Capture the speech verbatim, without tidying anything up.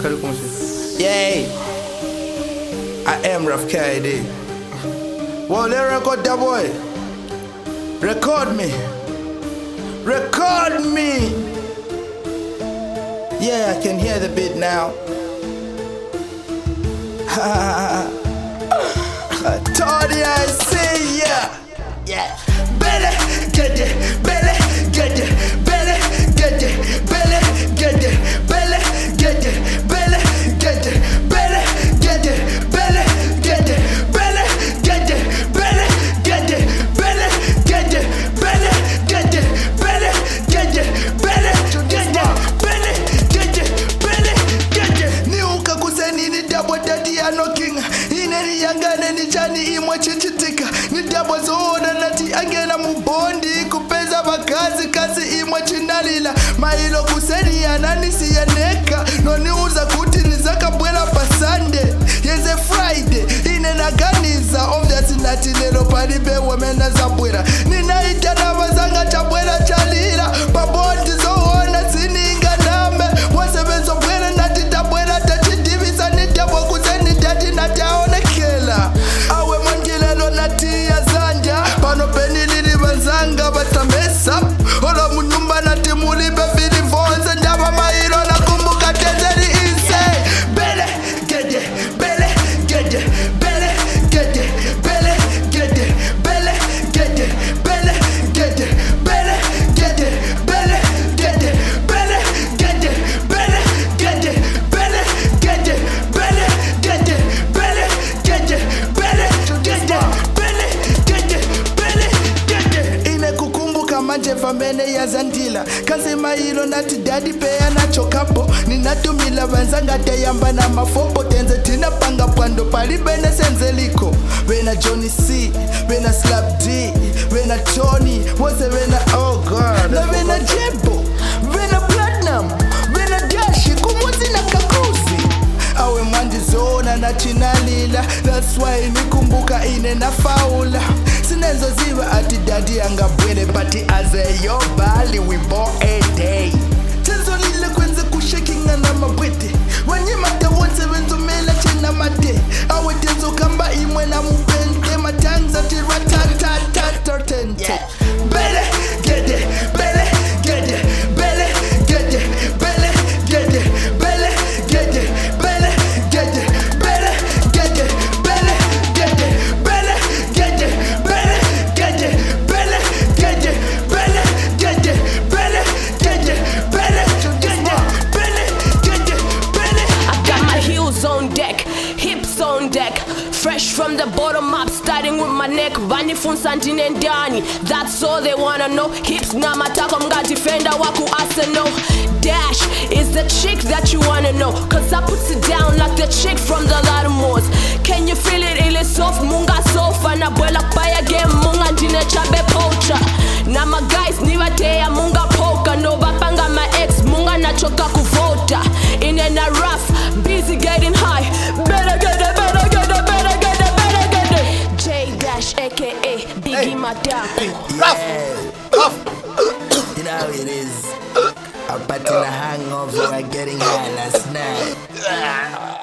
Yay! I am Raf K I D. Well, let record that boy. Record me. Record me. Yeah, I can hear the beat now. Tony, I see ya. Yeah. Belly, get it. Belly, get it. Belly, get it. Belly, get it. Belly, get it. Belly, get it. Belly, get it. Belly, get it. Belly, get it. Belly, get it. Belly, get it. Belly, get it. Belly, get it. Belly, get it. Belly, get it. Belly, get it. Ni ukakuseni ni double daddy anoking. Ineni yangane ni chani imwa chichitika. Ni double zoona nati angena mubondi kupeza bakazi kasi imwa chinalila. Mailo kuseni ananisi ya neka. Noni uza kuti nizaka bwela pasande. Yeze Friday ine naganiza. Obviously nati lelo palibe wamena zabwela. Nina itana wazanga chabwela chalila. Pabondi zoona sininga name. Wasebenzo bwela nati tabwela tachidivisa. Nitabo kuseni dati nati aonekela. Awe mangilelo nati ya zanja. Pano peni lili banzanga batamesa. Ola munumba nati mulibe vili vonze. Ndaba mailo na kumbuka tezeli ise. Bele, gede, bele, gede, bele, gede, bele, gede, bele, gede, bele, gede, bele, gede, bele, gede, bele, gede, bele, gede, bele, gede, bele, gede, bele, gede, bele, gede, bele, gede, bele, gede. Ine kukumbuka manje vambene ya zandila. Kazi mailo nati daddy peya nacho kapo. Ninatumila banzanga teyamba na mafopo. Tenze tina panga pando palibene senzeliko. Wena Johnny C, wena Slap D, wena Tony, wose wena oh god. Na wena Jebo, wena Platinum, wena Dashi, kumuzi na kakuzi. Awe mandi zona na chinalila. That's why nikumbuka ine na faula. Sinenzo ziwa ati daddy anga bwele. Pati aze yo bali we bought a day. Tenzo lile kwenze kushakinga na mabwete. Wanye mate wonse wenzo mela chena mate. Awe tenzo kamba imwe na mupente. Matanza tira tata tata tente. Bele, gede, bele, gede, bele, gede, bele, gede, bele, gede, bele, gede, bele, gede, bele, gede, bele, gede, bele, gede, bele, gede, bele, gede, bele, gede, bele, gede, bele, gede, bele. I got my heels on deck, hips on deck. Fresh from the bottom up, starting with my neck. Bani funsantin and Dani, that's all they wanna know. Hips na matako mga defender waku Arsenal. Dash is the chick that you wanna know. Cause I puts it down like the chick from the Latimores. Can you feel it? Ile soft, munga sofa. Na bwela paya game, munga ndine chabe pocha. Na my guys, niwa teya munga poka. No bapanga my ex, munga nachoka kuvota. In and a rough, busy getting high. Better get it, better get it, better get it, better get it. J Dash, aka Biggie hey. Madaku. Yeah. You know how it is. I'm battling a hangover and getting high last night.